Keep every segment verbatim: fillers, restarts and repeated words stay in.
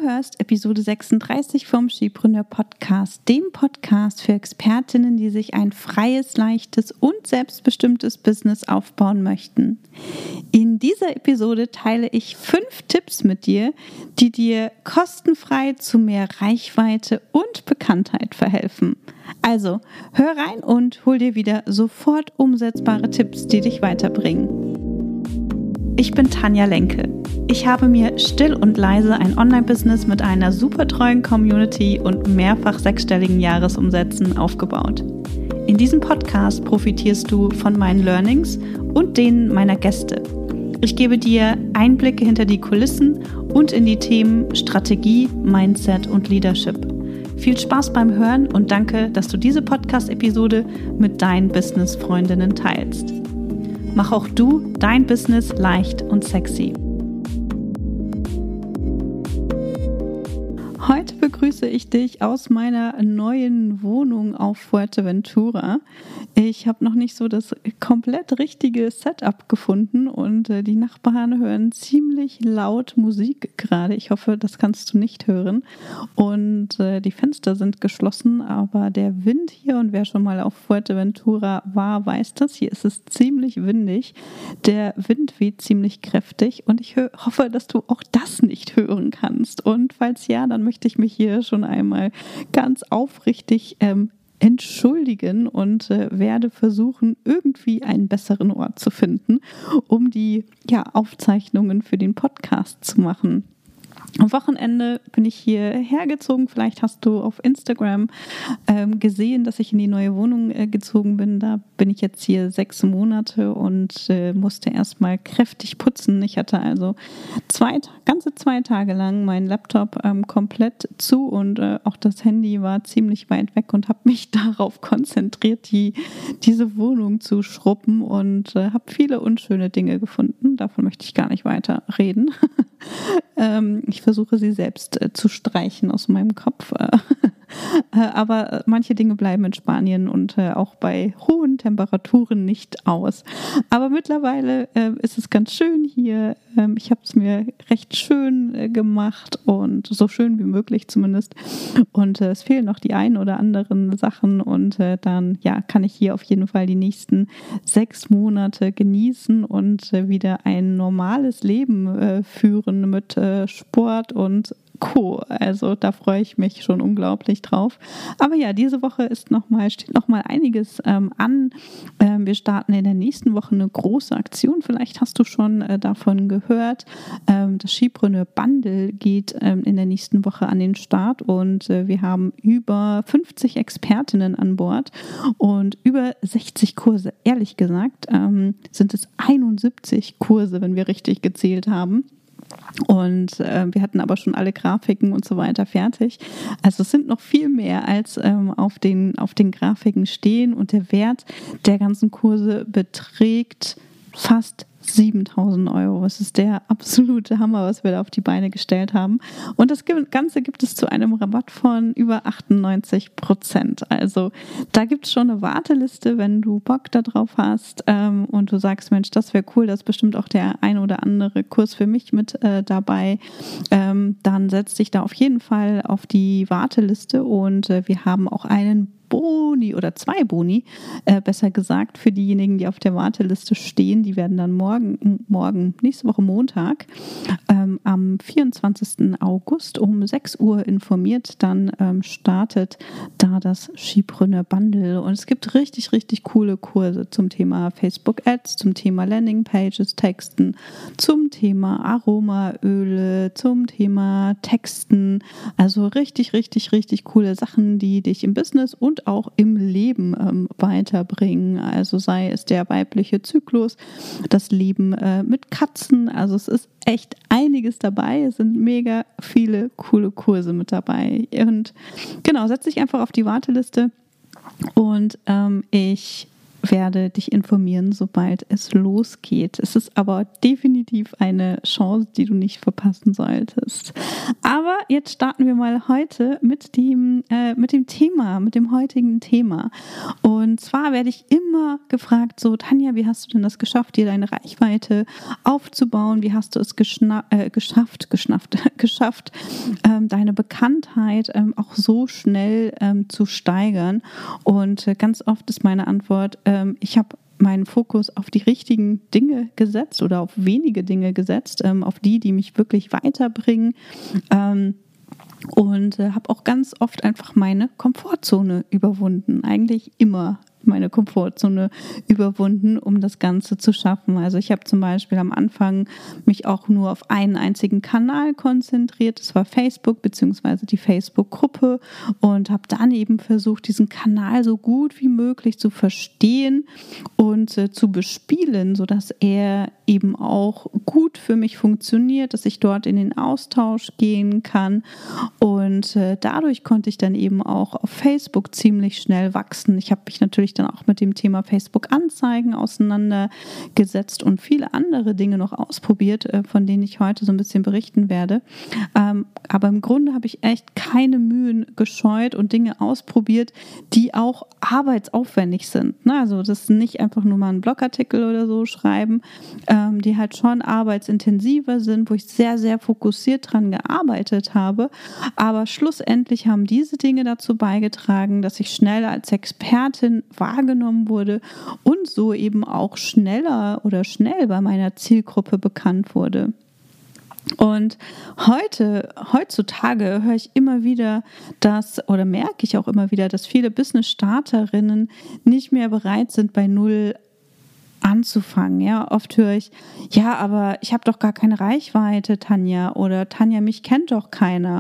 hörst Episode sechsunddreißig vom Skipreneur Podcast, dem Podcast für Expertinnen, die sich ein freies, leichtes und selbstbestimmtes Business aufbauen möchten. In dieser Episode teile ich fünf Tipps mit dir, die dir kostenfrei zu mehr Reichweite und Bekanntheit verhelfen. Also, hör rein und hol dir wieder sofort umsetzbare Tipps, die dich weiterbringen. Ich bin Tanja Lenke. Ich habe mir still und leise ein Online-Business mit einer super treuen Community und mehrfach sechsstelligen Jahresumsätzen aufgebaut. In diesem Podcast profitierst du von meinen Learnings und denen meiner Gäste. Ich gebe dir Einblicke hinter die Kulissen und in die Themen Strategie, Mindset und Leadership. Viel Spaß beim Hören und danke, dass du diese Podcast-Episode mit deinen Business-Freundinnen teilst. Mach auch du dein Business leicht und sexy. Heute begrüße ich dich aus meiner neuen Wohnung auf Fuerteventura. Ich habe noch nicht so das komplett richtige Setup gefunden und äh, die Nachbarn hören ziemlich laut Musik gerade. Ich hoffe, das kannst du nicht hören. Und äh, die Fenster sind geschlossen, aber der Wind hier, und wer schon mal auf Fuerteventura war, weiß das. Hier ist es ziemlich windig. Der Wind weht ziemlich kräftig und ich hö- hoffe, dass du auch das nicht hören kannst. Und falls ja, dann möchte ich mich hier schon einmal ganz aufrichtig ähm, entschuldigen und äh, werde versuchen, irgendwie einen besseren Ort zu finden, um die ja, Aufzeichnungen für den Podcast zu machen. Am Wochenende bin ich hierher gezogen. Vielleicht hast du auf Instagram ähm, gesehen, dass ich in die neue Wohnung äh, gezogen bin. Da bin ich jetzt hier sechs Monate und äh, musste erstmal kräftig putzen. Ich hatte also zwei, ganze zwei Tage lang meinen Laptop ähm, komplett zu und äh, auch das Handy war ziemlich weit weg und habe mich darauf konzentriert, die, diese Wohnung zu schrubben und äh, habe viele unschöne Dinge gefunden. Davon möchte ich gar nicht weiter reden. ähm, ich versuche sie selbst äh, zu streichen aus meinem Kopf. Äh, aber manche Dinge bleiben in Spanien und äh, auch bei hohen Temperaturen nicht aus. Aber mittlerweile äh, ist es ganz schön hier. Ähm, ich habe es mir recht schön äh, gemacht und so schön wie möglich zumindest. Und äh, es fehlen noch die ein oder anderen Sachen und äh, dann ja, kann ich hier auf jeden Fall die nächsten sechs Monate genießen und äh, wieder ein normales Leben äh, führen mit äh, Sport und Co. Also da freue ich mich schon unglaublich drauf. Aber ja, diese Woche ist noch mal, steht noch mal einiges ähm, an. Ähm, wir starten in der nächsten Woche eine große Aktion. Vielleicht hast du schon äh, davon gehört. Ähm, das Skipreneur Bundle geht ähm, in der nächsten Woche an den Start und äh, wir haben über fünfzig Expertinnen an Bord und über sechzig Kurse. Ehrlich gesagt ähm, sind es einundsiebzig Kurse, wenn wir richtig gezählt haben. Und äh, wir hatten aber schon alle Grafiken und so weiter fertig. Also es sind noch viel mehr, als ähm, auf den, auf den Grafiken stehen. Und der Wert der ganzen Kurse beträgt fast siebentausend Euro. Das ist der absolute Hammer, was wir da auf die Beine gestellt haben. Und das Ganze gibt es zu einem Rabatt von über achtundneunzig Prozent. Also da gibt es schon eine Warteliste, wenn du Bock darauf hast ähm, und du sagst, Mensch, das wäre cool, das ist bestimmt auch der ein oder andere Kurs für mich mit äh, dabei. Ähm, dann setz dich da auf jeden Fall auf die Warteliste und äh, wir haben auch einen Boni oder zwei Boni, äh, besser gesagt, für diejenigen, die auf der Warteliste stehen. Die werden dann morgen, morgen nächste Woche Montag, ähm, am vierundzwanzigsten August um sechs Uhr informiert. Dann ähm, startet da das Skipreneur Bundle und es gibt richtig, richtig coole Kurse zum Thema Facebook Ads, zum Thema Landing Pages, Texten, zum Thema Aromaöle, zum Thema Texten. Also richtig, richtig, richtig coole Sachen, die dich im Business und auch im Leben ähm, weiterbringen. Also sei es der weibliche Zyklus, das Leben äh, mit Katzen. Also es ist echt einiges dabei. Es sind mega viele coole Kurse mit dabei. Und genau, setz dich einfach auf die Warteliste und ähm, ich werde dich informieren, sobald es losgeht. Es ist aber definitiv eine Chance, die du nicht verpassen solltest. Aber jetzt starten wir mal heute mit dem, äh, mit dem Thema, mit dem heutigen Thema. Und zwar werde ich immer gefragt, so Tanja, wie hast du denn das geschafft, dir deine Reichweite aufzubauen? Wie hast du es geschna- äh, geschafft, geschnafft, geschafft, ähm, deine Bekanntheit ähm, auch so schnell ähm, zu steigern? Und äh, ganz oft ist meine Antwort, ähm, ich habe meinen Fokus auf die richtigen Dinge gesetzt oder auf wenige Dinge gesetzt, ähm, auf die, die mich wirklich weiterbringen. Ähm, und äh, habe auch ganz oft einfach meine Komfortzone überwunden. Eigentlich immer meine Komfortzone überwunden, um das Ganze zu schaffen. Also ich habe zum Beispiel am Anfang mich auch nur auf einen einzigen Kanal konzentriert. Das war Facebook bzw. die Facebook-Gruppe und habe dann eben versucht, diesen Kanal so gut wie möglich zu verstehen und äh, zu bespielen, sodass er eben auch gut für mich funktioniert, dass ich dort in den Austausch gehen kann. Und äh, dadurch konnte ich dann eben auch auf Facebook ziemlich schnell wachsen. Ich habe mich natürlich dann auch mit dem Thema Facebook-Anzeigen auseinandergesetzt und viele andere Dinge noch ausprobiert, äh, von denen ich heute so ein bisschen berichten werde. Ähm, aber im Grunde habe ich echt keine Mühen gescheut und Dinge ausprobiert, die auch arbeitsaufwendig sind. Ne? Also das ist nicht einfach nur mal ein Blogartikel oder so schreiben, ähm, die halt schon arbeitsintensiver sind, wo ich sehr, sehr fokussiert dran gearbeitet habe. Aber schlussendlich haben diese Dinge dazu beigetragen, dass ich schneller als Expertin wahrgenommen wurde und so eben auch schneller oder schnell bei meiner Zielgruppe bekannt wurde. Und heute, heutzutage höre ich immer wieder, dass, oder merke ich auch immer wieder, dass viele Business-Starterinnen nicht mehr bereit sind, bei Null anzufangen. Ja, oft höre ich, ja, aber ich habe doch gar keine Reichweite, Tanja, oder Tanja, mich kennt doch keiner.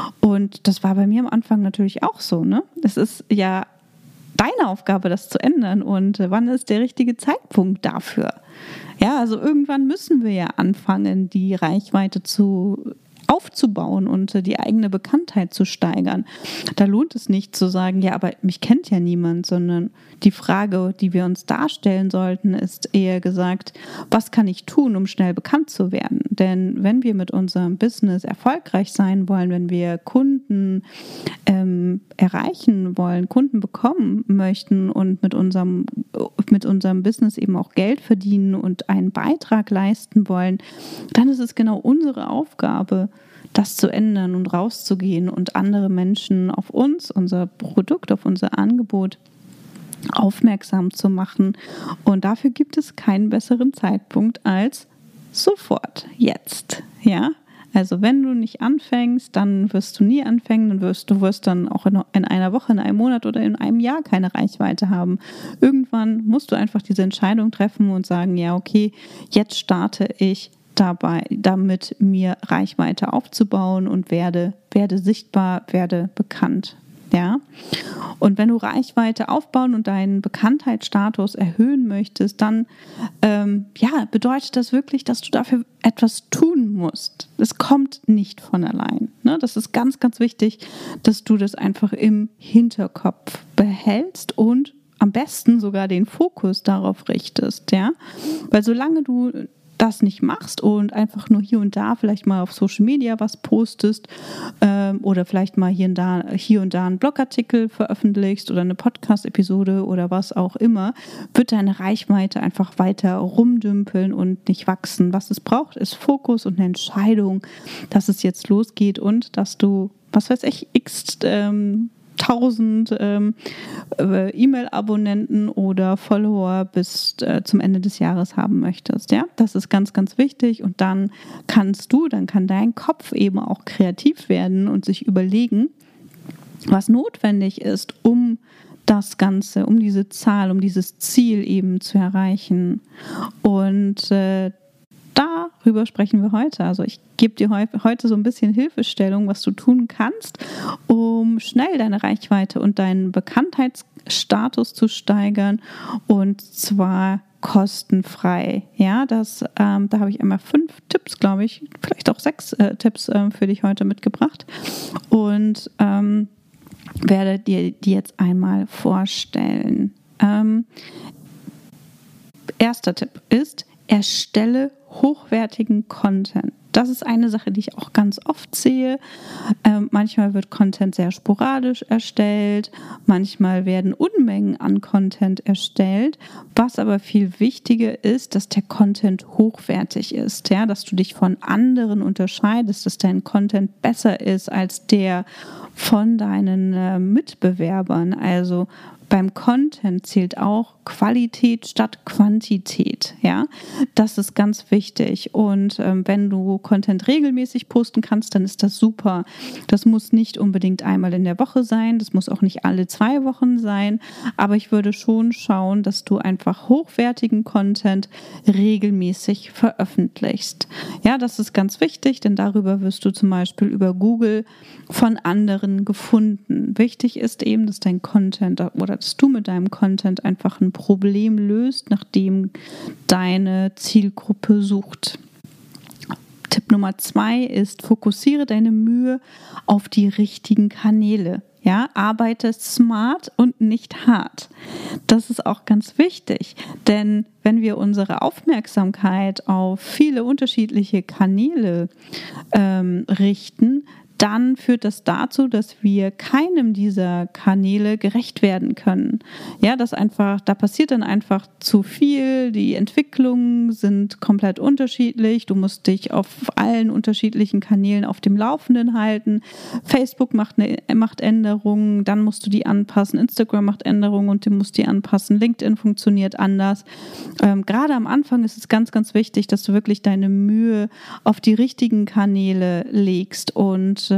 Und das war bei mir am Anfang natürlich auch so, ne? Es ist ja deine Aufgabe, das zu ändern. Und wann ist der richtige Zeitpunkt dafür? Ja, also irgendwann müssen wir ja anfangen, die Reichweite zu aufzubauen und die eigene Bekanntheit zu steigern. Da lohnt es nicht zu sagen, ja, aber mich kennt ja niemand, sondern die Frage, die wir uns darstellen sollten, ist eher gesagt, was kann ich tun, um schnell bekannt zu werden? Denn wenn wir mit unserem Business erfolgreich sein wollen, wenn wir Kunden ähm, erreichen wollen, Kunden bekommen möchten und mit unserem, mit unserem Business eben auch Geld verdienen und einen Beitrag leisten wollen, dann ist es genau unsere Aufgabe, das zu ändern und rauszugehen und andere Menschen auf uns, unser Produkt, auf unser Angebot aufmerksam zu machen. Und dafür gibt es keinen besseren Zeitpunkt als sofort, jetzt. Ja? Also wenn du nicht anfängst, dann wirst du nie anfangen, dann wirst du wirst dann auch in, in einer Woche, in einem Monat oder in einem Jahr keine Reichweite haben. Irgendwann musst du einfach diese Entscheidung treffen und sagen, ja, okay, jetzt starte ich dabei, damit mir Reichweite aufzubauen und werde, werde sichtbar, werde bekannt. Ja? Und wenn du Reichweite aufbauen und deinen Bekanntheitsstatus erhöhen möchtest, dann ähm, ja, bedeutet das wirklich, dass du dafür etwas tun musst. Es kommt nicht von allein. Ne? Das ist ganz, ganz wichtig, dass du das einfach im Hinterkopf behältst und am besten sogar den Fokus darauf richtest. Ja? Weil solange du das nicht machst und einfach nur hier und da vielleicht mal auf Social Media was postest ähm, oder vielleicht mal hier und da, hier und da einen Blogartikel veröffentlichst oder eine Podcast-Episode oder was auch immer, wird deine Reichweite einfach weiter rumdümpeln und nicht wachsen. Was es braucht, ist Fokus und eine Entscheidung, dass es jetzt losgeht und dass du, was weiß ich, x ähm, tausend ähm, äh, E-Mail-Abonnenten oder Follower bis äh, zum Ende des Jahres haben möchtest. Ja, das ist ganz, ganz wichtig. Und dann kannst du, dann kann dein Kopf eben auch kreativ werden und sich überlegen, was notwendig ist, um das Ganze, um diese Zahl, um dieses Ziel eben zu erreichen. Und äh, darüber sprechen wir heute. Also ich gebe dir heute so ein bisschen Hilfestellung, was du tun kannst, um schnell deine Reichweite und deinen Bekanntheitsstatus zu steigern, und zwar kostenfrei. Ja, das, ähm, da habe ich einmal fünf Tipps, glaube ich, vielleicht auch sechs äh, Tipps äh, für dich heute mitgebracht und ähm, werde dir die jetzt einmal vorstellen. Ähm, erster Tipp ist, erstelle hochwertigen Content. Das ist eine Sache, die ich auch ganz oft sehe. Ähm, manchmal wird Content sehr sporadisch erstellt, manchmal werden Unmengen an Content erstellt. Was aber viel wichtiger ist, dass der Content hochwertig ist, ja, dass du dich von anderen unterscheidest, dass dein Content besser ist als der von deinen äh, Mitbewerbern. Also beim Content zählt auch Qualität statt Quantität, ja, das ist ganz wichtig. Und ähm, wenn du Content regelmäßig posten kannst, dann ist das super. Das muss nicht unbedingt einmal in der Woche sein, das muss auch nicht alle zwei Wochen sein, aber ich würde schon schauen, dass du einfach hochwertigen Content regelmäßig veröffentlichst. Ja, das ist ganz wichtig, denn darüber wirst du zum Beispiel über Google von anderen gefunden. Wichtig ist eben, dass dein Content oder dass du mit deinem Content einfach ein Problem löst, nach dem deine Zielgruppe sucht. Tipp Nummer zwei ist, fokussiere deine Mühe auf die richtigen Kanäle. Ja, arbeite smart und nicht hart. Das ist auch ganz wichtig, denn wenn wir unsere Aufmerksamkeit auf viele unterschiedliche Kanäle ähm, richten, dann führt das dazu, dass wir keinem dieser Kanäle gerecht werden können. Ja, das einfach, da passiert dann einfach zu viel, die Entwicklungen sind komplett unterschiedlich, du musst dich auf allen unterschiedlichen Kanälen auf dem Laufenden halten. Facebook macht, eine, macht Änderungen, dann musst du die anpassen, Instagram macht Änderungen und du musst die anpassen, LinkedIn funktioniert anders. Ähm, gerade am Anfang ist es ganz, ganz wichtig, dass du wirklich deine Mühe auf die richtigen Kanäle legst und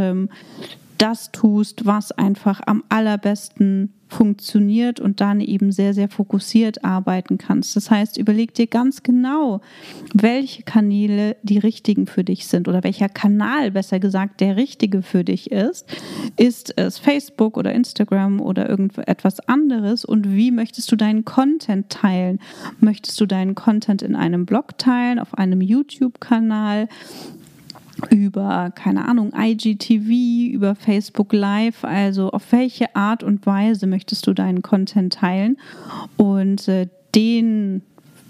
das tust, was einfach am allerbesten funktioniert und dann eben sehr, sehr fokussiert arbeiten kannst. Das heißt, überleg dir ganz genau, welche Kanäle die richtigen für dich sind oder welcher Kanal, besser gesagt, der richtige für dich ist. Ist es Facebook oder Instagram oder irgendetwas anderes und wie möchtest du deinen Content teilen? Möchtest du deinen Content in einem Blog teilen, auf einem YouTube-Kanal? Über, keine Ahnung, I G T V, über Facebook Live, also auf welche Art und Weise möchtest du deinen Content teilen und äh, den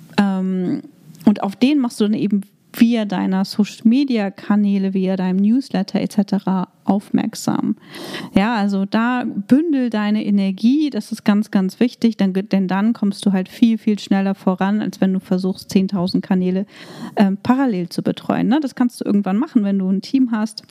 ähm, und auf den machst du dann eben via deiner Social-Media-Kanäle, via deinem Newsletter et cetera aufmerksam. Ja, also da bündel deine Energie, das ist ganz, ganz wichtig, denn, denn dann kommst du halt viel, viel schneller voran, als wenn du versuchst, zehntausend Kanäle äh, parallel zu betreuen. Ne? Das kannst du irgendwann machen, wenn du ein Team hast,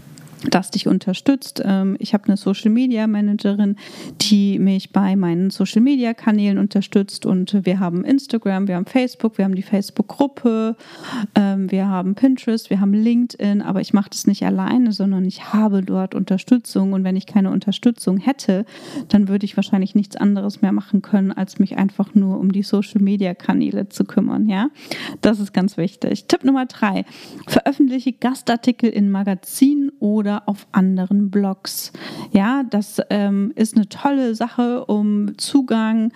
das dich unterstützt. Ich habe eine Social-Media-Managerin, die mich bei meinen Social-Media-Kanälen unterstützt und wir haben Instagram, wir haben Facebook, wir haben die Facebook-Gruppe, wir haben Pinterest, wir haben LinkedIn, aber ich mache das nicht alleine, sondern ich habe dort Unterstützung und wenn ich keine Unterstützung hätte, dann würde ich wahrscheinlich nichts anderes mehr machen können, als mich einfach nur um die Social-Media-Kanäle zu kümmern. Ja, das ist ganz wichtig. Tipp Nummer drei, veröffentliche Gastartikel in Magazinen oder auf anderen Blogs. Ja, das ähm, ist eine tolle Sache, um Zugang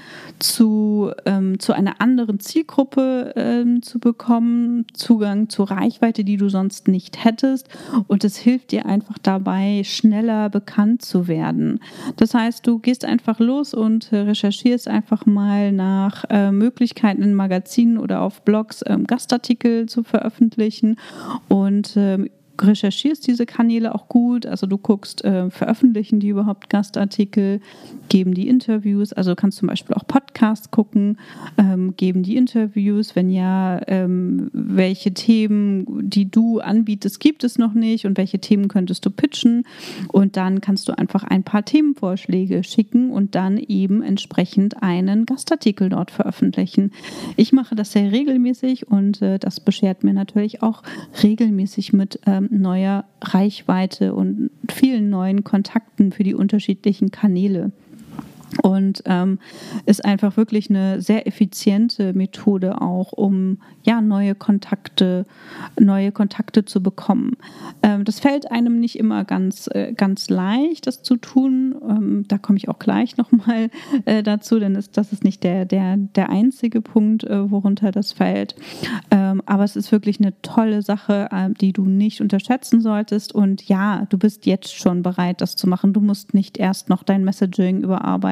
zu, ähm, zu einer anderen Zielgruppe ähm, zu bekommen, Zugang zur Reichweite, die du sonst nicht hättest und es hilft dir einfach dabei, schneller bekannt zu werden. Das heißt, du gehst einfach los und recherchierst einfach mal nach äh, Möglichkeiten in Magazinen oder auf Blogs ähm, Gastartikel zu veröffentlichen und ähm, recherchierst diese Kanäle auch gut, also du guckst, äh, veröffentlichen die überhaupt Gastartikel, geben die Interviews, also du kannst zum Beispiel auch Podcasts gucken, ähm, geben die Interviews, wenn ja, ähm, welche Themen, die du anbietest, gibt es noch nicht und welche Themen könntest du pitchen und dann kannst du einfach ein paar Themenvorschläge schicken und dann eben entsprechend einen Gastartikel dort veröffentlichen. Ich mache das sehr regelmäßig und äh, das beschert mir natürlich auch regelmäßig mit ähm, neuer Reichweite und vielen neuen Kontakten für die unterschiedlichen Kanäle. Und ähm, ist einfach wirklich eine sehr effiziente Methode auch, um ja neue Kontakte, neue Kontakte zu bekommen. Ähm, das fällt einem nicht immer ganz, äh, ganz leicht, das zu tun. Ähm, da komme ich auch gleich nochmal äh, dazu, denn ist, das ist nicht der, der, der einzige Punkt, äh, worunter das fällt. Ähm, aber es ist wirklich eine tolle Sache, äh, die du nicht unterschätzen solltest. Und ja, du bist jetzt schon bereit, das zu machen. Du musst nicht erst noch dein Messaging überarbeiten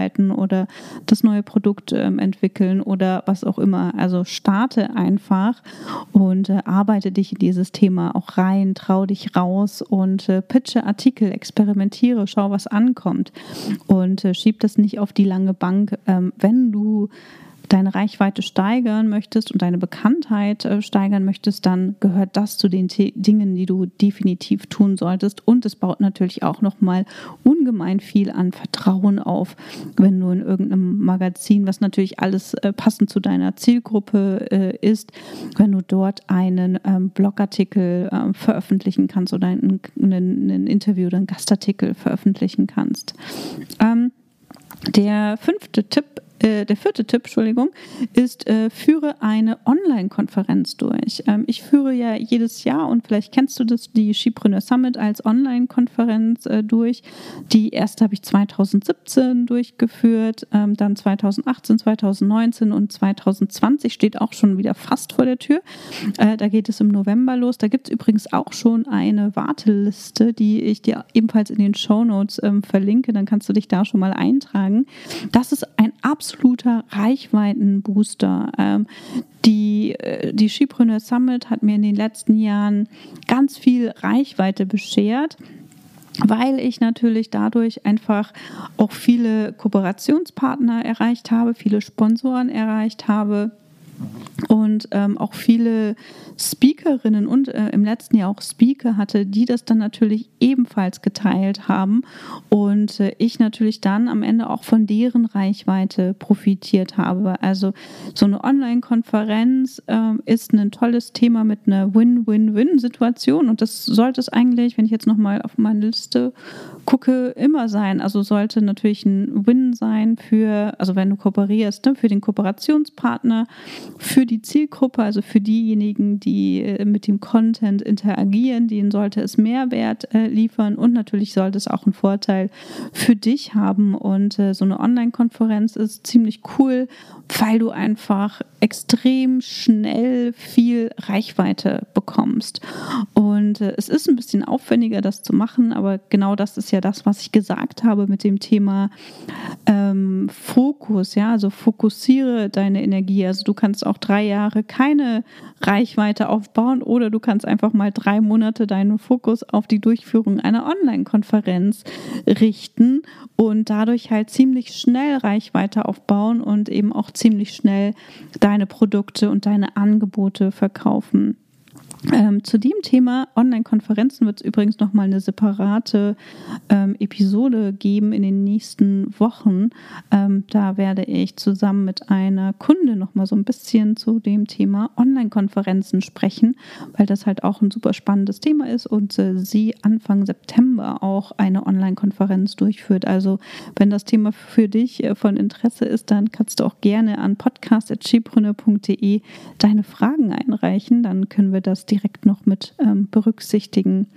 vorbereiten oder das neue Produkt ähm, entwickeln oder was auch immer. Also starte einfach und äh, arbeite dich in dieses Thema auch rein, trau dich raus und äh, pitche Artikel, experimentiere, schau, was ankommt und äh, schieb das nicht auf die lange Bank. Ähm, wenn du deine Reichweite steigern möchtest und deine Bekanntheit äh, steigern möchtest, dann gehört das zu den T- Dingen, die du definitiv tun solltest. Und es baut natürlich auch nochmal ungemein viel an Vertrauen auf, wenn du in irgendeinem Magazin, was natürlich alles äh, passend zu deiner Zielgruppe äh, ist, wenn du dort einen ähm, Blogartikel äh, veröffentlichen kannst oder ein, ein, ein Interview oder einen Gastartikel veröffentlichen kannst. Ähm, der fünfte Tipp Der vierte Tipp, Entschuldigung, ist, äh, führe eine Online-Konferenz durch. Ähm, ich führe ja jedes Jahr, und vielleicht kennst du das, die Skipreneur Summit als Online-Konferenz äh, durch. Die erste habe ich zwanzig siebzehn durchgeführt, ähm, dann zwanzig achtzehn, zwanzig neunzehn und zwanzig zwanzig steht auch schon wieder fast vor der Tür. Äh, da geht es im November los. Da gibt es übrigens auch schon eine Warteliste, die ich dir ebenfalls in den Shownotes ähm, verlinke. Dann kannst du dich da schon mal eintragen. Das ist ein absolut absoluter Reichweitenbooster. Ähm, die, die Skipreneur Summit hat mir in den letzten Jahren ganz viel Reichweite beschert, weil ich natürlich dadurch einfach auch viele Kooperationspartner erreicht habe, viele Sponsoren erreicht habe und ähm, auch viele Speakerinnen und äh, im letzten Jahr auch Speaker hatte, die das dann natürlich ebenfalls geteilt haben und äh, ich natürlich dann am Ende auch von deren Reichweite profitiert habe. Also so eine Online-Konferenz äh, ist ein tolles Thema mit einer Win-Win-Win-Situation und das sollte es eigentlich, wenn ich jetzt nochmal auf meine Liste gucke, immer sein. Also sollte natürlich ein Win sein für, also wenn du kooperierst, ne, für den Kooperationspartner, für die Zielgruppe, also für diejenigen, die mit dem Content interagieren, denen sollte es Mehrwert äh, liefern und natürlich sollte es auch einen Vorteil für dich haben. Und äh, so eine Online-Konferenz ist ziemlich cool, weil du einfach extrem schnell viel Reichweite bekommst. Und äh, es ist ein bisschen aufwendiger, das zu machen, aber genau das ist ja das, was ich gesagt habe mit dem Thema ähm, Fokus, ja, also fokussiere deine Energie. Also du kannst auch drei Jahre keine Reichweite aufbauen oder du kannst einfach mal drei Monate deinen Fokus auf die Durchführung einer Online-Konferenz richten und dadurch halt ziemlich schnell Reichweite aufbauen und eben auch ziemlich schnell deine Produkte und deine Angebote verkaufen. Ähm, zu dem Thema Online-Konferenzen wird es übrigens nochmal eine separate ähm, Episode geben in den nächsten Wochen. Ähm, da werde ich zusammen mit einer Kundin nochmal so ein bisschen zu dem Thema Online-Konferenzen sprechen, weil das halt auch ein super spannendes Thema ist und äh, sie Anfang September auch eine Online-Konferenz durchführt. Also wenn das Thema für dich äh, von Interesse ist, dann kannst du auch gerne an podcast at skipreneur punkt de deine Fragen einreichen. Dann können wir das direkt noch mit ähm, berücksichtigen.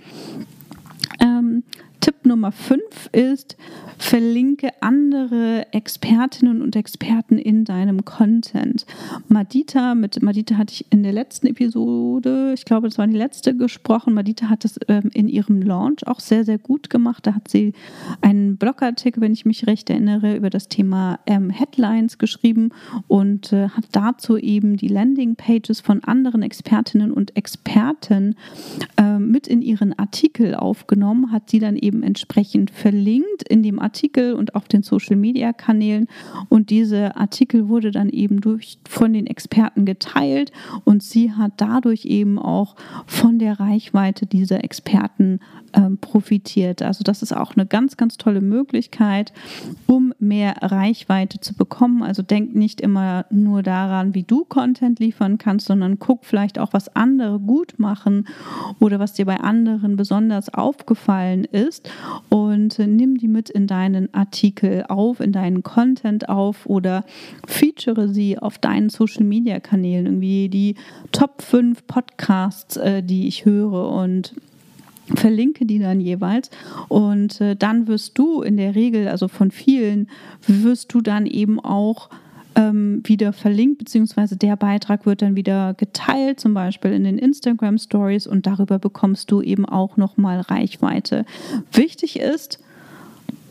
Ähm, Tipp Nummer fünf ist, verlinke andere Expertinnen und Experten in deinem Content. Madita, mit Madita hatte ich in der letzten Episode, ich glaube, das war die letzte, gesprochen. Madita hat das ähm, in ihrem Launch auch sehr, sehr gut gemacht. Da hat sie einen Blogartikel, wenn ich mich recht erinnere, über das Thema ähm, Headlines geschrieben und äh, hat dazu eben die Landingpages von anderen Expertinnen und Experten äh, mit in ihren Artikel aufgenommen, hat sie dann eben entsprechend verlinkt in dem Artikel und auf den Social-Media-Kanälen und diese Artikel wurde dann eben durch, von den Experten geteilt und sie hat dadurch eben auch von der Reichweite dieser Experten ähm, profitiert. Also das ist auch eine ganz, ganz tolle Möglichkeit, um mehr Reichweite zu bekommen. Also denk nicht immer nur daran, wie du Content liefern kannst, sondern guck vielleicht auch, was andere gut machen oder was dir bei anderen besonders aufgefallen ist und äh, nimm die mit in deinen Artikel auf, in deinen Content auf oder feature sie auf deinen Social-Media-Kanälen, irgendwie die Top fünf Podcasts, äh, die ich höre und verlinke die dann jeweils und äh, dann wirst du in der Regel, also von vielen, wirst du dann eben auch ähm, wieder verlinkt, beziehungsweise der Beitrag wird dann wieder geteilt, zum Beispiel in den Instagram Stories und darüber bekommst du eben auch nochmal Reichweite. Wichtig ist,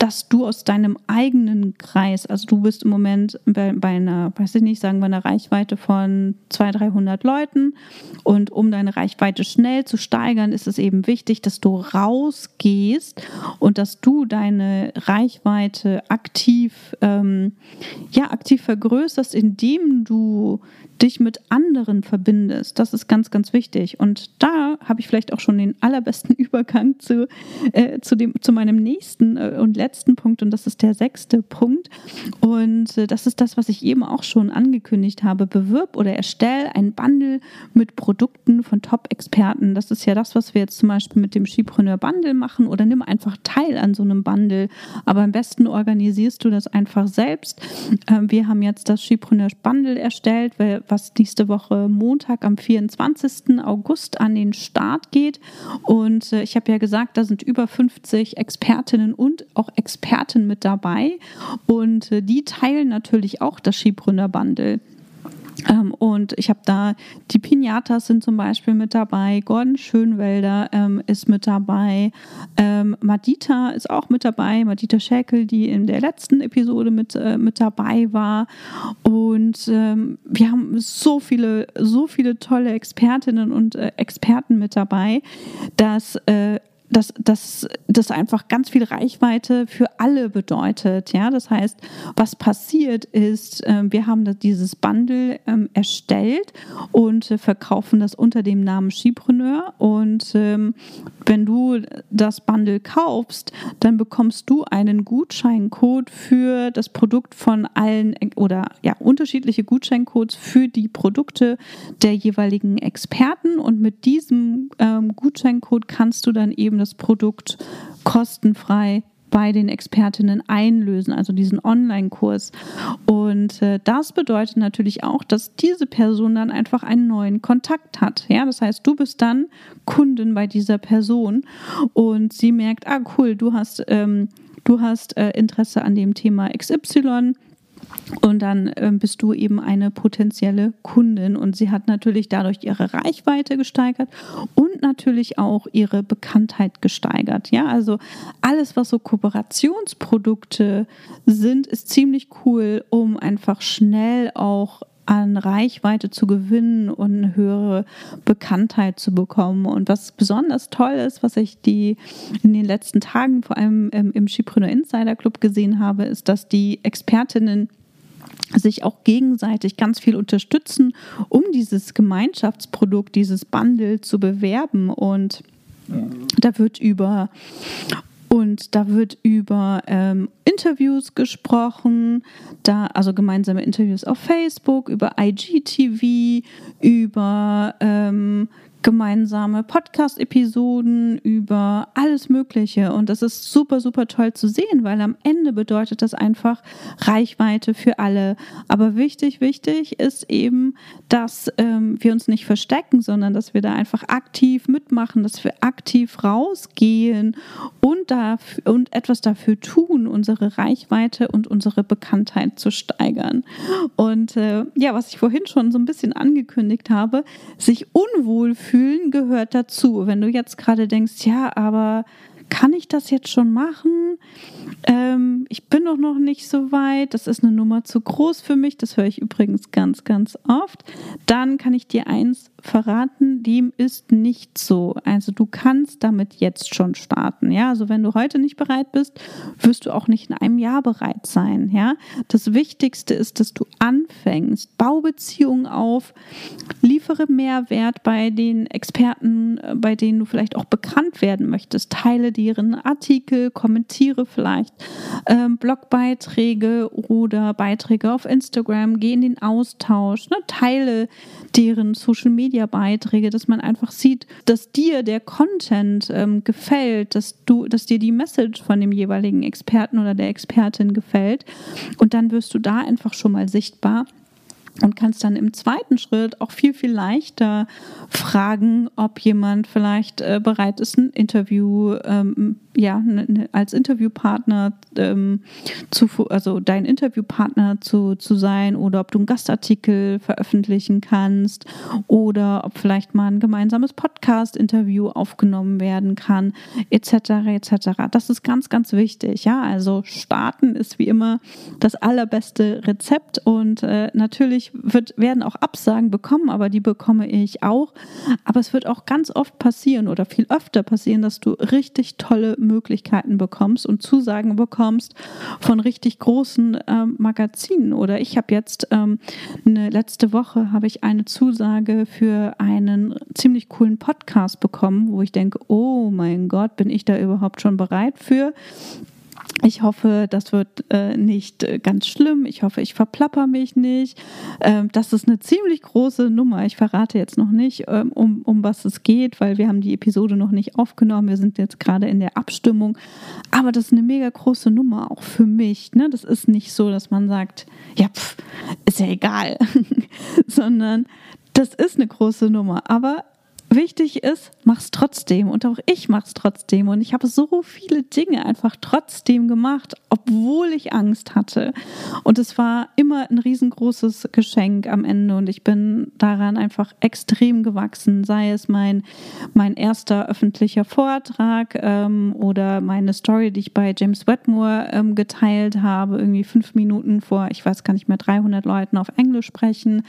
dass du aus deinem eigenen Kreis, also du bist im Moment bei, bei einer, weiß ich nicht, sagen wir einer Reichweite von zweihundert, dreihundert Leuten, und um deine Reichweite schnell zu steigern, ist es eben wichtig, dass du rausgehst und dass du deine Reichweite aktiv, ähm, ja, aktiv vergrößerst, indem du dich mit anderen verbindest. Das ist ganz, ganz wichtig. Und da habe ich vielleicht auch schon den allerbesten Übergang zu, äh, zu, dem, zu meinem nächsten äh, und letzten Punkt. Und das ist der sechste Punkt. Und äh, das ist das, was ich eben auch schon angekündigt habe. Bewirb oder erstell ein Bundle mit Produkten von Top-Experten. Das ist ja das, was wir jetzt zum Beispiel mit dem Skipreneur Bundle machen. Oder nimm einfach teil an so einem Bundle. Aber am besten organisierst du das einfach selbst. Ähm, wir haben jetzt das Skipreneur Bundle erstellt, weil was nächste Woche Montag am vierundzwanzigsten August an den Start geht. Und äh, ich habe ja gesagt, da sind über fünfzig Expertinnen und auch Experten mit dabei. Und äh, die teilen natürlich auch das Skipreneur Bundle. Ähm, und ich habe da, die Pinatas sind zum Beispiel mit dabei, Gordon Schönwelder ähm, ist mit dabei, ähm, Madita ist auch mit dabei, Madita Schäkel, die in der letzten Episode mit, äh, mit dabei war. Und ähm, wir haben so viele, so viele tolle Expertinnen und äh, Experten mit dabei, dass äh, dass das, das einfach ganz viel Reichweite für alle bedeutet. Ja, das heißt, was passiert ist, äh, wir haben das, dieses Bundle ähm, erstellt und äh, verkaufen das unter dem Namen Skipreneur. Und ähm, wenn du das Bundle kaufst, dann bekommst du einen Gutscheincode für das Produkt von allen oder ja unterschiedliche Gutscheincodes für die Produkte der jeweiligen Experten. Und mit diesem ähm, Gutscheincode kannst du dann eben das Produkt kostenfrei bei den Expertinnen einlösen, also diesen Online-Kurs. Und äh, das bedeutet natürlich auch, dass diese Person dann einfach einen neuen Kontakt hat. Ja, das heißt, du bist dann Kundin bei dieser Person und sie merkt, ah cool, du hast, ähm, du hast äh, Interesse an dem Thema X Y. Und dann ähm, bist du eben eine potenzielle Kundin, und sie hat natürlich dadurch ihre Reichweite gesteigert und natürlich auch ihre Bekanntheit gesteigert. Ja, also alles, was so Kooperationsprodukte sind, ist ziemlich cool, um einfach schnell auch an Reichweite zu gewinnen und eine höhere Bekanntheit zu bekommen. Und was besonders toll ist, was ich die in den letzten Tagen vor allem im, im Skipreneur Insider Club gesehen habe, ist, dass die Expertinnen sich auch gegenseitig ganz viel unterstützen, um dieses Gemeinschaftsprodukt, dieses Bundle zu bewerben. Und da wird über Und da wird über ähm, Interviews gesprochen, da, also gemeinsame Interviews auf Facebook, über I G T V, über ähm, gemeinsame Podcast-Episoden, über alles Mögliche. Und das ist super, super toll zu sehen, weil am Ende bedeutet das einfach Reichweite für alle. Aber wichtig, wichtig ist eben, dass ähm, wir uns nicht verstecken, sondern dass wir da einfach aktiv mitmachen, dass wir aktiv rausgehen und, dafür, und etwas dafür tun, unsere Reichweite und unsere Bekanntheit zu steigern. Und äh, ja, was ich vorhin schon so ein bisschen angekündigt habe, sich unwohl fühlen gehört dazu. Wenn du jetzt gerade denkst, ja, aber kann ich das jetzt schon machen? Ähm, ich bin doch noch nicht so weit. Das ist eine Nummer zu groß für mich. Das höre ich übrigens ganz, ganz oft. Dann kann ich dir eins verraten, dem ist nicht so. Also du kannst damit jetzt schon starten. Ja, also wenn du heute nicht bereit bist, wirst du auch nicht in einem Jahr bereit sein. Ja, das Wichtigste ist, dass du anfängst. Bau Beziehungen auf, liefere Mehrwert bei den Experten, bei denen du vielleicht auch bekannt werden möchtest. Teile deren Artikel, kommentiere vielleicht ähm, Blogbeiträge oder Beiträge auf Instagram, geh in den Austausch, ne? Teile deren Social-Media-Beiträge, dass man einfach sieht, dass dir der Content ähm, gefällt, dass du, dass dir die Message von dem jeweiligen Experten oder der Expertin gefällt, und dann wirst du da einfach schon mal sichtbar. Und kannst dann im zweiten Schritt auch viel, viel leichter fragen, ob jemand vielleicht äh, bereit ist, ein Interview, ähm, ja, ne, ne, als Interviewpartner ähm, zu, also dein Interviewpartner zu, zu sein, oder ob du einen Gastartikel veröffentlichen kannst oder ob vielleicht mal ein gemeinsames Podcast-Interview aufgenommen werden kann, et cetera et cetera. Das ist ganz, ganz wichtig. Ja, also starten ist wie immer das allerbeste Rezept, und äh, natürlich wird, werden auch Absagen bekommen, aber die bekomme ich auch. Aber es wird auch ganz oft passieren oder viel öfter passieren, dass du richtig tolle Möglichkeiten bekommst und Zusagen bekommst von richtig großen ähm, Magazinen. Oder ich habe jetzt ähm, eine letzte Woche habe ich eine Zusage für einen ziemlich coolen Podcast bekommen, wo ich denke, oh mein Gott, bin ich da überhaupt schon bereit für? Ich hoffe, das wird äh, nicht äh, ganz schlimm. Ich hoffe, ich verplapper mich nicht. Ähm, das ist eine ziemlich große Nummer. Ich verrate jetzt noch nicht, ähm, um, um was es geht, weil wir haben die Episode noch nicht aufgenommen. Wir sind jetzt gerade in der Abstimmung. Aber das ist eine mega große Nummer, auch für mich. Ne? Das ist nicht so, dass man sagt, ja, pff, ist ja egal. Sondern das ist eine große Nummer. Aber wichtig ist, mach's trotzdem, und auch ich mach's trotzdem, und ich habe so viele Dinge einfach trotzdem gemacht, obwohl ich Angst hatte, und es war immer ein riesengroßes Geschenk am Ende, und ich bin daran einfach extrem gewachsen, sei es mein, mein erster öffentlicher Vortrag ähm, oder meine Story, die ich bei James Wedmore ähm, geteilt habe, irgendwie fünf Minuten vor, ich weiß gar nicht mehr, dreihundert Leuten auf Englisch sprechen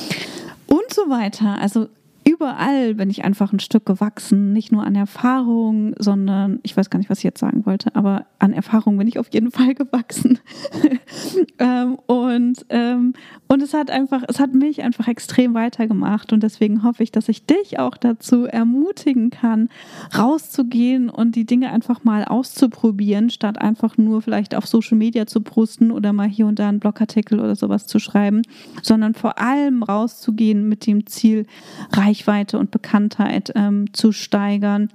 und so weiter. Also überall bin ich einfach ein Stück gewachsen, nicht nur an Erfahrung, sondern, ich weiß gar nicht, was ich jetzt sagen wollte, aber an Erfahrung bin ich auf jeden Fall gewachsen. ähm, und, ähm, und es hat einfach, es hat mich einfach extrem weitergemacht, und deswegen hoffe ich, dass ich dich auch dazu ermutigen kann, rauszugehen und die Dinge einfach mal auszuprobieren, statt einfach nur vielleicht auf Social Media zu posten oder mal hier und da einen Blogartikel oder sowas zu schreiben, sondern vor allem rauszugehen mit dem Ziel, Reichweite und Bekanntheit ähm, zu steigern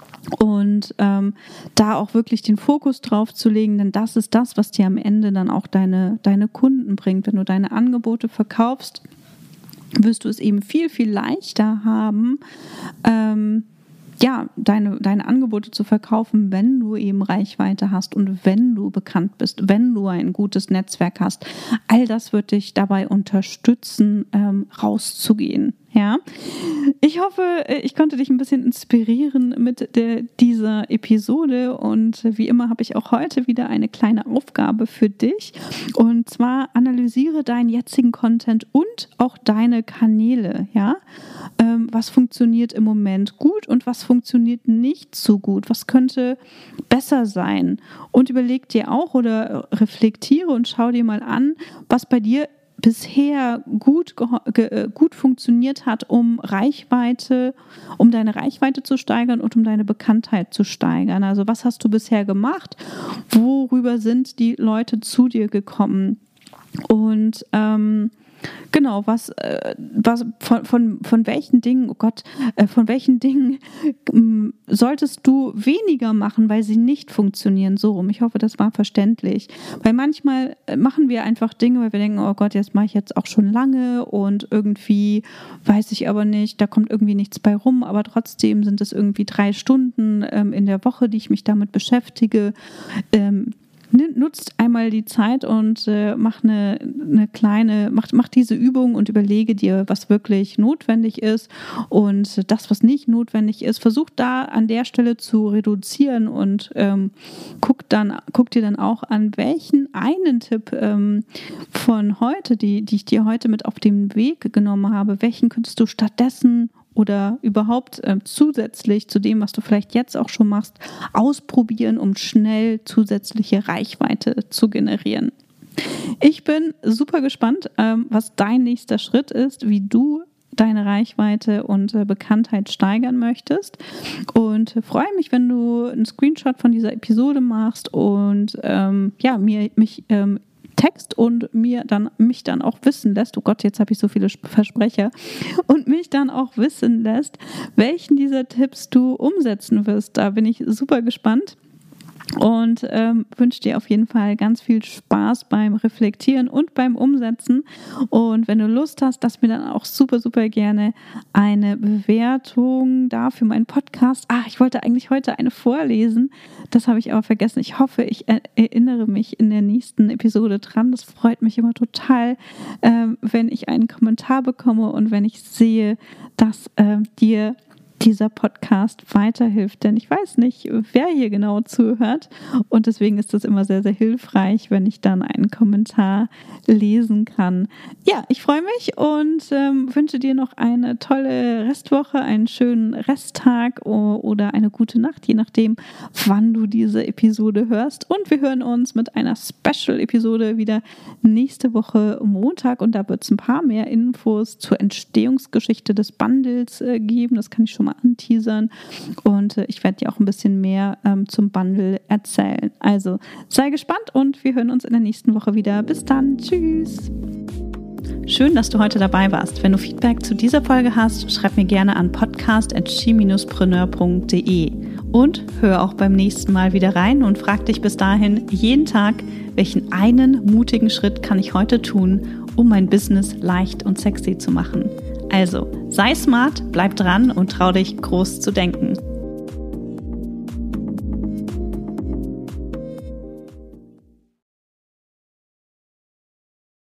und ähm, da auch wirklich den Fokus drauf zu legen, denn das ist das, was dir am Ende dann auch deine, deine Kunden bringt. Wenn du deine Angebote verkaufst, wirst du es eben viel, viel leichter haben, ähm, ja, deine, deine Angebote zu verkaufen, wenn du eben Reichweite hast und wenn du bekannt bist, wenn du ein gutes Netzwerk hast. All das wird dich dabei unterstützen, ähm, rauszugehen. Ja, ich hoffe, ich konnte dich ein bisschen inspirieren mit der, dieser Episode, und wie immer habe ich auch heute wieder eine kleine Aufgabe für dich, und zwar analysiere deinen jetzigen Content und auch deine Kanäle. Ja, ähm, was funktioniert im Moment gut und was funktioniert nicht so gut, was könnte besser sein, und überleg dir auch oder reflektiere und schau dir mal an, was bei dir bisher gut, ge, gut funktioniert hat, um Reichweite, um deine Reichweite zu steigern und um deine Bekanntheit zu steigern. Also was hast du bisher gemacht? Worüber sind die Leute zu dir gekommen? Und ähm, genau, was, äh, was von, von, von welchen Dingen, oh Gott, äh, von welchen Dingen ähm, solltest du weniger machen, weil sie nicht funktionieren, so rum. Ich hoffe, das war verständlich. Weil manchmal machen wir einfach Dinge, weil wir denken, oh Gott, jetzt mache ich jetzt auch schon lange und irgendwie weiß ich aber nicht, da kommt irgendwie nichts bei rum, aber trotzdem sind es irgendwie drei Stunden ähm, in der Woche, die ich mich damit beschäftige. Ähm, Nutzt einmal die Zeit und äh, mach eine, eine kleine, mach, mach diese Übung und überlege dir, was wirklich notwendig ist, und das, was nicht notwendig ist, versuch da an der Stelle zu reduzieren, und ähm, guck dann, guck dir dann auch an, welchen einen Tipp ähm, von heute, die, die ich dir heute mit auf den Weg genommen habe, welchen könntest du stattdessen oder überhaupt äh, zusätzlich zu dem, was du vielleicht jetzt auch schon machst, ausprobieren, um schnell zusätzliche Reichweite zu generieren. Ich bin super gespannt, ähm, was dein nächster Schritt ist, wie du deine Reichweite und äh, Bekanntheit steigern möchtest, und äh, freue mich, wenn du einen Screenshot von dieser Episode machst und ähm, ja, mir, mich ähm, Text und mir dann, mich dann auch wissen lässt, oh Gott, jetzt habe ich so viele Versprecher, und mich dann auch wissen lässt, welchen dieser Tipps du umsetzen wirst. Da bin ich super gespannt. Und ähm, wünsche dir auf jeden Fall ganz viel Spaß beim Reflektieren und beim Umsetzen. Und wenn du Lust hast, lass mir dann auch super, super gerne eine Bewertung da für meinen Podcast. Ah, ich wollte eigentlich heute eine vorlesen. Das habe ich aber vergessen. Ich hoffe, ich erinnere mich in der nächsten Episode dran. Das freut mich immer total, ähm, wenn ich einen Kommentar bekomme und wenn ich sehe, dass ähm, dir dieser Podcast weiterhilft, denn ich weiß nicht, wer hier genau zuhört und deswegen ist das immer sehr, sehr hilfreich, wenn ich dann einen Kommentar lesen kann. Ja, ich freue mich und ähm, wünsche dir noch eine tolle Restwoche, einen schönen Resttag oder eine gute Nacht, je nachdem, wann du diese Episode hörst, und wir hören uns mit einer Special-Episode wieder nächste Woche Montag und da wird es ein paar mehr Infos zur Entstehungsgeschichte des Bundles äh, geben, das kann ich schon mal anteasern und äh, ich werde dir auch ein bisschen mehr ähm, zum Bundle erzählen. Also sei gespannt und wir hören uns in der nächsten Woche wieder. Bis dann. Tschüss. Schön, dass du heute dabei warst. Wenn du Feedback zu dieser Folge hast, schreib mir gerne an podcast at she dash preneur punkt de und hör auch beim nächsten Mal wieder rein und frag dich bis dahin jeden Tag, welchen einen mutigen Schritt kann ich heute tun, um mein Business leicht und sexy zu machen. Also, sei smart, bleib dran und trau dich, groß zu denken.